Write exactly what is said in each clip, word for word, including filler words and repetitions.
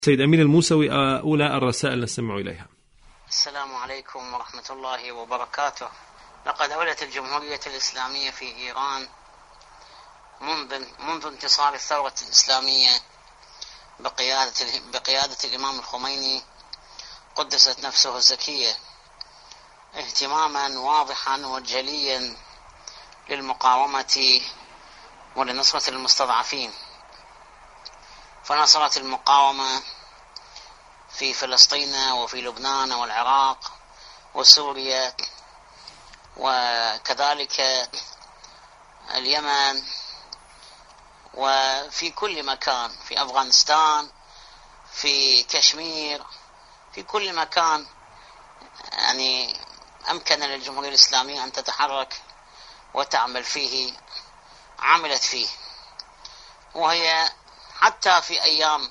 سيد أمين الموسوي، أولى الرسائل نستمع إليها. السلام عليكم ورحمة الله وبركاته. لقد أولت الجمهورية الإسلامية في إيران منذ منذ انتصار الثورة الإسلامية بقيادة بقيادة الإمام الخميني قدست نفسه الزكية اهتماما واضحا وجليا للمقاومة ولنصرة المستضعفين، فنصرت المقاومة في فلسطين وفي لبنان والعراق وسوريا وكذلك اليمن وفي كل مكان، في أفغانستان، في كشمير، في كل مكان يعني أمكن للجمهورية الإسلامية أن تتحرك وتعمل فيه، عملت فيه. وهي حتى في أيام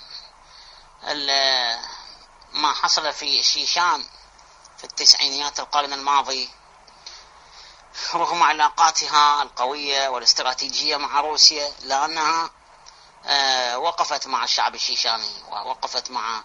ما حصل في شيشان في التسعينيات القرن الماضي، رغم علاقاتها القوية والاستراتيجية مع روسيا، لأنها وقفت مع الشعب الشيشاني ووقفت مع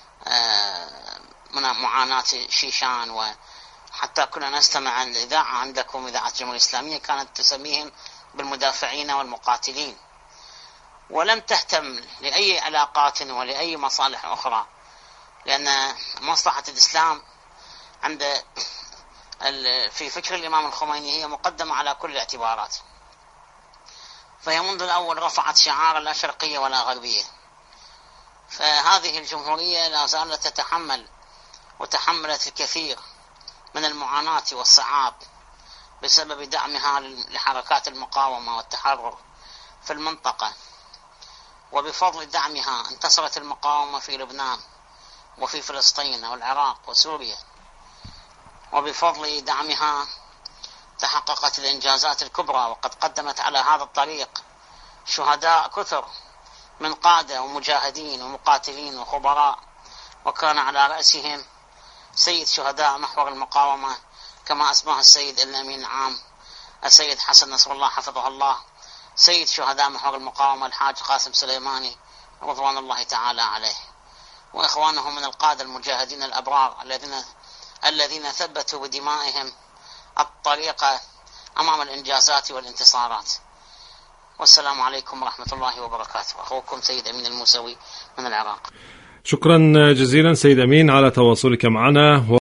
معاناة شيشان. وحتى كنا نستمع الإذاعة عندكم، إذاعة الجمهورية الإسلامية، كانت تسميهم بالمدافعين والمقاتلين، ولم تهتم لأي علاقات ولأي مصالح أخرى، لأن مصلحة الإسلام عند في فكر الإمام الخميني هي مقدمة على كل الاعتبارات. فهي منذ الأول رفعت شعار لا شرقية ولا غربية. فهذه الجمهورية لا زالت تتحمل وتحملت الكثير من المعاناة والصعاب بسبب دعمها لحركات المقاومة والتحرر في المنطقة. وبفضل دعمها انتصرت المقاومة في لبنان وفي فلسطين والعراق وسوريا، وبفضل دعمها تحققت الإنجازات الكبرى، وقد قدمت على هذا الطريق شهداء كثر من قادة ومجاهدين ومقاتلين وخبراء، وكان على رأسهم سيد شهداء محور المقاومة كما أسماه السيد الأمين العام السيد حسن نصر الله حفظه الله، سيد شهداء محور المقاومة الحاج قاسم سليماني رضوان الله تعالى عليه، وإخوانه من القادة المجاهدين الأبرار الذين الذين ثبتوا بدمائهم الطريقة أمام الإنجازات والانتصارات. والسلام عليكم ورحمة الله وبركاته. أخوكم سيد أمين الموسوي من العراق. شكرا جزيلا سيد أمين على تواصلك معنا.